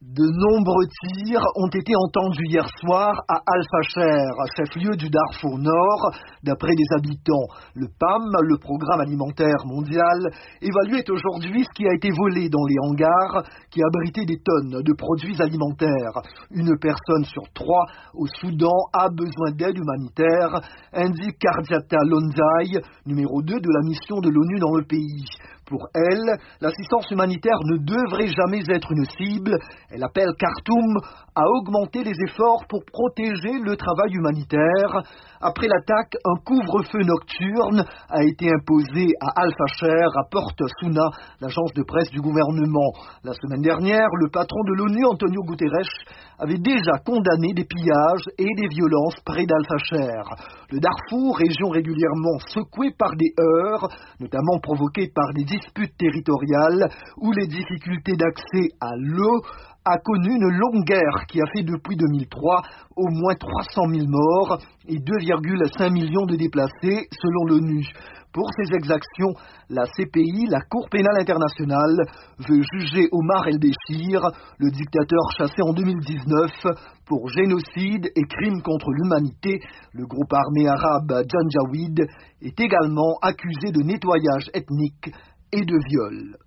De nombreux tirs ont été entendus hier soir à Al-Fasher, chef-lieu du Darfour Nord, d'après des habitants. Le PAM, le Programme alimentaire mondial, évaluait aujourd'hui ce qui a été volé dans les hangars qui abritaient des tonnes de produits alimentaires. Une personne sur 3 au Soudan a besoin d'aide humanitaire, indique Kardiata Lonzai, numéro 2 de la mission de l'ONU dans le pays. Pour elle, l'assistance humanitaire ne devrait jamais être une cible. Elle appelle Khartoum à augmenter les efforts pour protéger le travail humanitaire. Après l'attaque, un couvre-feu nocturne a été imposé à Al-Fasher, rapporte Souna, l'agence de presse du gouvernement. La semaine dernière, le patron de l'ONU, Antonio Guterres, avait déjà condamné des pillages et des violences près d'Al-Fasher. Le Darfour, région régulièrement secouée par des heurts, notamment provoquées par des disputes territoriales ou les difficultés d'accès à l'eau, a connu une longue guerre qui a fait depuis 2003 au moins 300 000 morts et 2,5 millions de déplacés selon l'ONU. Pour ces exactions, la CPI, la Cour pénale internationale, veut juger Omar el-Béchir, le dictateur chassé en 2019, pour génocide et crimes contre l'humanité. Le groupe armé arabe Janjaweed est également accusé de nettoyage ethnique et de viol.